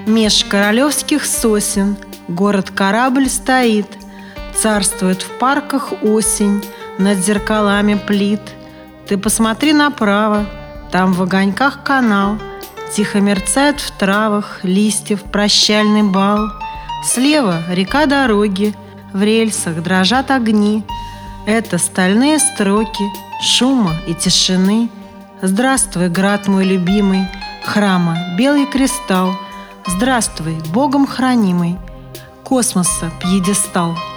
Меж королевских сосен город-корабль стоит, царствует в парках осень над зеркалами плит. Ты посмотри направо, там в огоньках канал, тихо мерцает в травах листьев прощальный бал. Слева река дороги, в рельсах дрожат огни. Это стальные строки шума и тишины. Здравствуй, град мой любимый, храма белый кристалл. Здравствуй, Богом хранимый, космоса пьедестал.